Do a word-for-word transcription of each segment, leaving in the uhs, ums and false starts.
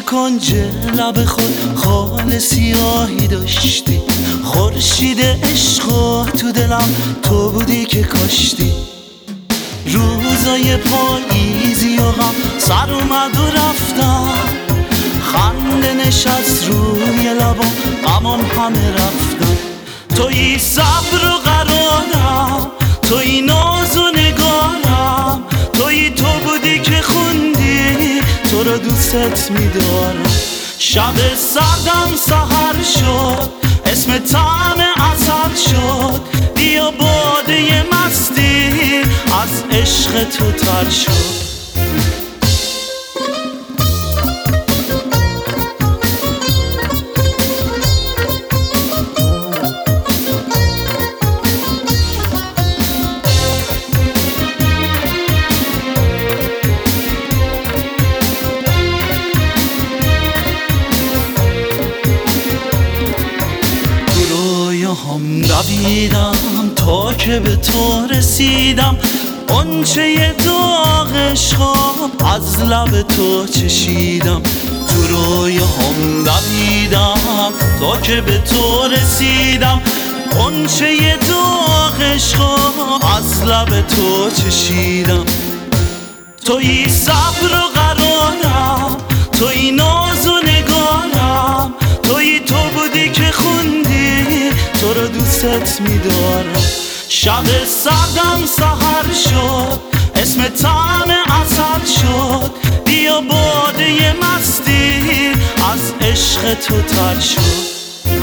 کنج لب خود خال سیاهی داشتی، خورشید عشق تو دلم تو بودی که کاشتی. روزای پاییزی و غم سر اومد و رفتم، خنده نشست روی لبام، غمام همه رفتم. تویی صبر و قرارم، تویی ناز و نگارم، تویی تو بودی که خوندی تو رو دوست می‌دارم. شب سردم سحر شد، اسم طعم عسل شد، بیا باده مستی از عشق تو تر شد. هم دویدم تا که به تو رسیدم، غنچه داغ عشقم از لب تو چشیدم. تو رویا هم دویدم تا که به تو رسیدم، غنچه داغ عشقم از لب تو چشیدم. تویی صبر و قرارم، تویی ناز و نگارم، تویی تو بودی که خوندی تو رو دوست می‌دارم. شب سردم سحر شد، اسم طعم عسل شد، بیا باده مستی از عشق تو تر شد.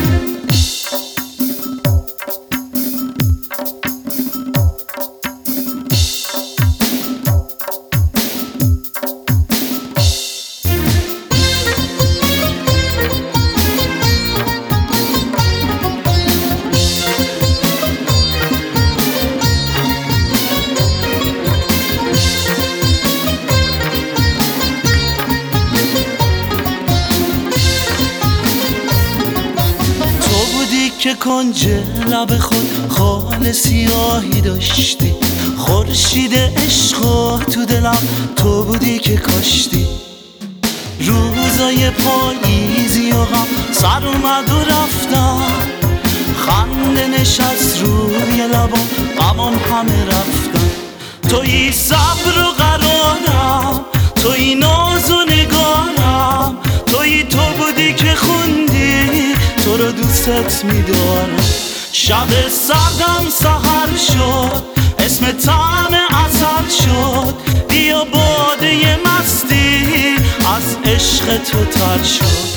که کنج لب خود خال سیاهی داشتی، خورشید عشق تو دلم تو بودی که کاشتی. روزای پاییزی و غم سر اومد و رفتم، خنده نشست روی لبام، غمام همه رفتم. تویی صبر و قرارم، تویی ناز و نگارم، تویی تو بودی که خوندی تو رو دوست می‌دارم. شب سردم سحر شد، اسم طعم عسل شد، بیا باده مستی از عشق تو تر شد.